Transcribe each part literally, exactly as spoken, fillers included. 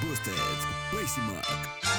Boosted, Бейсимак.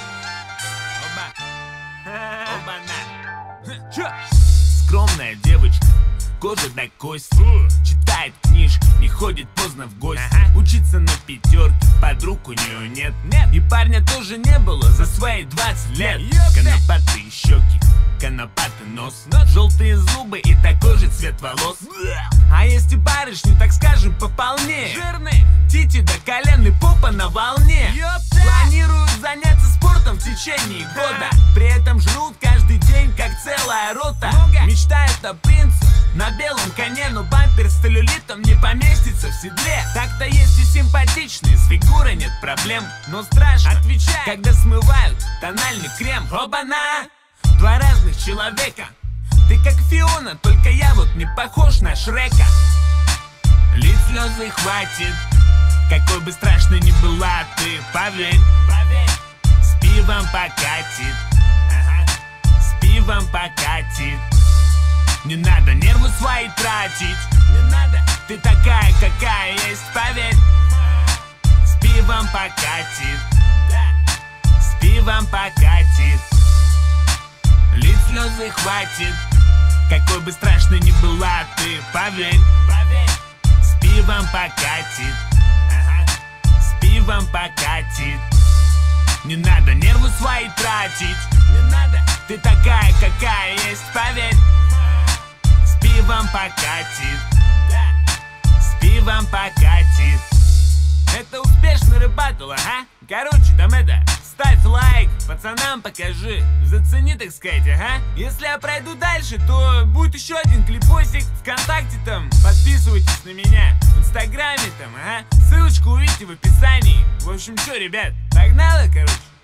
Оба. Оба-на. Чё? Скромная девочка, кожа до кости, читает книжки, не ходит поздно в гости, ага. Учится на пятерке, подруг у нее нет. нет И парня тоже не было за свои двадцать лет. Конопатые щеки, конопатый нос, желтые зубы и такой же цвет волос. А есть и барышни, так скажем, пополнее, жирные, тити до колен и попа на волне. Планируют заняться спортом в течение года, при этом жрут каждый день, как целая рота. Мечтают о принце на белом коне, но бампер с целлюлитом не поместится в седле. Так-то есть и симпатичные, с фигурой нет проблем, но страшно, отвечай, когда смывают тональный крем. Оба-на! Два разных человека. Ты как Фиона, только я вот не похож на Шрека. Лить слезы хватит, какой бы страшной ни была ты, поверь, поверь. С пивом покатит, ага. С пивом покатит. Не надо нервы свои тратить, не надо. Ты такая, какая есть, поверь. С пивом покатит, да. С пивом покатит. Лить слезы хватит, какой бы страшной ни была ты, поверь, поверь. С пивом покатит, ага. С пивом покатит. Не надо нервы свои тратить, не надо. Ты такая, какая есть, поверь. С пивом покатит, да. С пивом покатит. Это успешный рыбатул, ага. Короче, там это, ставь лайк, пацанам покажи, зацени, так сказать, ага. Если я пройду дальше, то будет еще один клипосик. ВКонтакте там, подписывайтесь на меня, в Инстаграме там, ага. Ссылочку увидите в описании. В общем, что, ребят, погнали, короче.